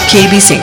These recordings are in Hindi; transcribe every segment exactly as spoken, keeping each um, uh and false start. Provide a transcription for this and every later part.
के बी सिंह।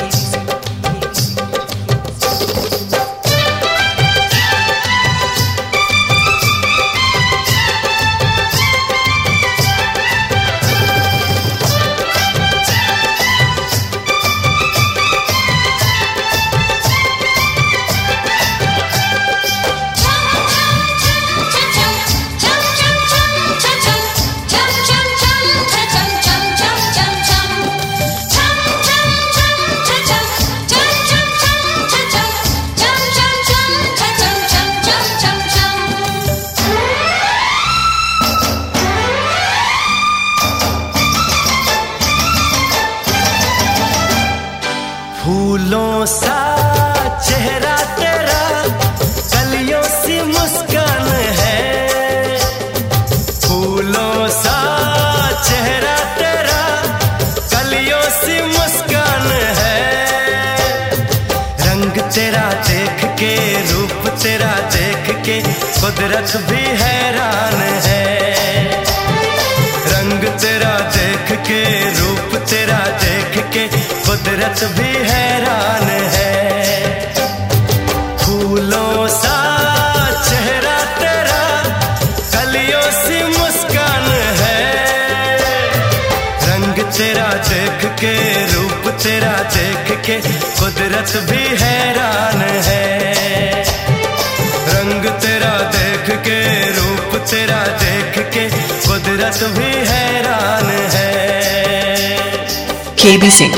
फूलों सा चेहरा तेरा, कलियों सी मुस्कान है। फूलों सा चेहरा तेरा, कलियों सी मुस्कान है। रंग तेरा देख के, रूप तेरा देख के, कुदरत भी हैरान है। रंग तेरा देख के, रूप तेरा देख के, कुदरत भी हैरान है। फूलों सा चेहरा तेरा, कलियों सी मुस्कान है। रंग तेरा देख के, रूप तेरा देख के, कुदरत भी हैरान है। रंग तेरा देख के, रूप तेरा देख के, कुदरत भी हैरान है। के बी सिंह।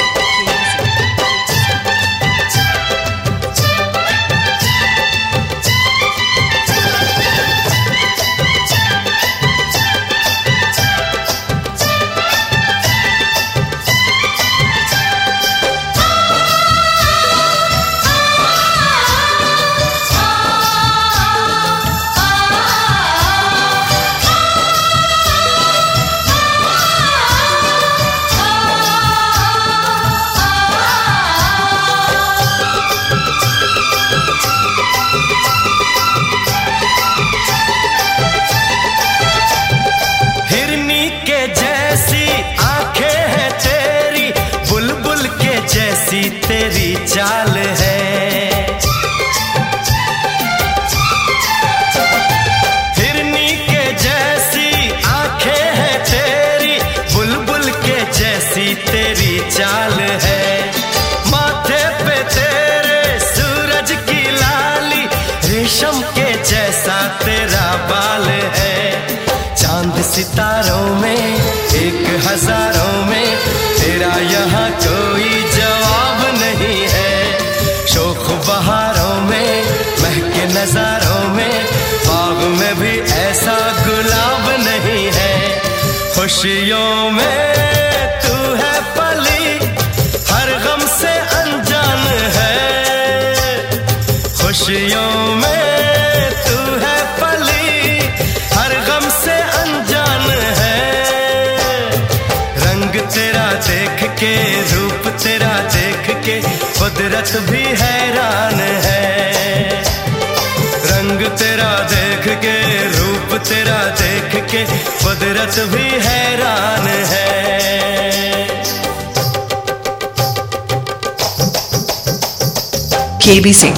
तेरी चाल है हिरनी के जैसी आंखें हैं तेरी, बुलबुल के जैसी तेरी चाल है। माथे पे तेरे सूरज की लाली, रेशम के जैसा तेरा बाल है। चांद सितारों में एक हजारों में, तेरा यहाँ कोई जवाब नहीं है। शोख बहारों में, महके नजारों में, बाग में भी ऐसा गुलाब नहीं है। खुशियों में तू है पली, हर गम से अनजान है। खुशियों में तू है पली, हर गम से अनजान है। रंग तेरा देख के, रूप तेरा देख के, कुदरत भी हैरान है। रंग तेरा देख के, रूप तेरा देख के, कुदरत भी हैरान है। के बी सिंह।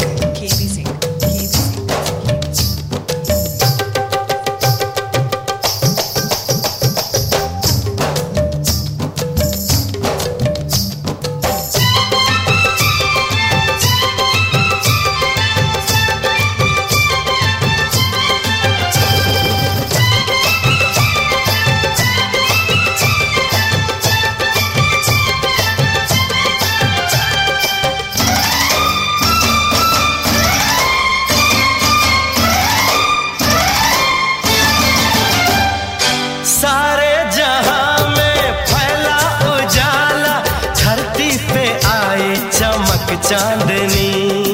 सारे जहां में फैला उजाला, धरती पे आई चमक चांदनी।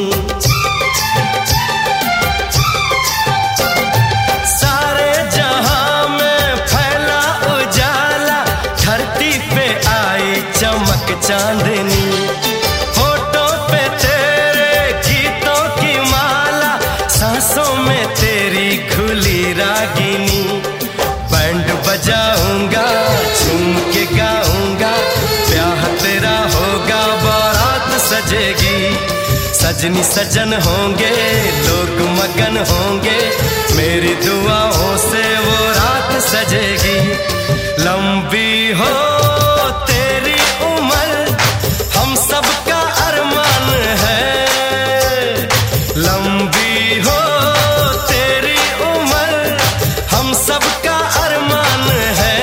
सारे जहां में फैला उजाला, धरती पे आई चमक चांदनी। होठों पे तेरे गीतों की माला, सांसों में तेरी खुली रागिनी। बैंड बजाऊंगा, झूम के गाऊंगा, ब्याह तेरा होगा सजनी सजन होंगे, लोग मगन होंगे, मेरी दुआओं से वो रात सजेगी। लंबी हो तेरी उम्र, हम सबका अरमान है। लंबी हो तेरी उम्र, हम सबका अरमान है।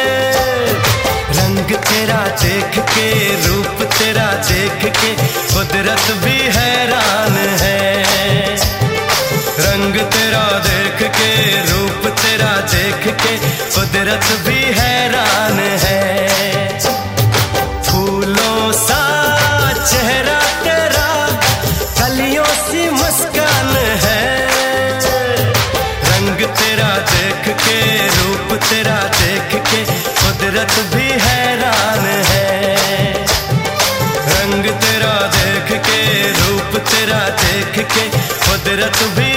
रंग तेरा देख के, रूप तेरा देख के, कुदरत भी हैरान है। रंग तेरा देख के, रूप तेरा देख के, कुदरत भी हैरान है। फूलों सा चेहरा तेरा, कलियों सी मुस्कान है। रंग तेरा देख के, रूप तेरा देख के, कुदरत भी हैरान है। रंग तेरा देख के, रूप तेरा देख के, कुदरत भी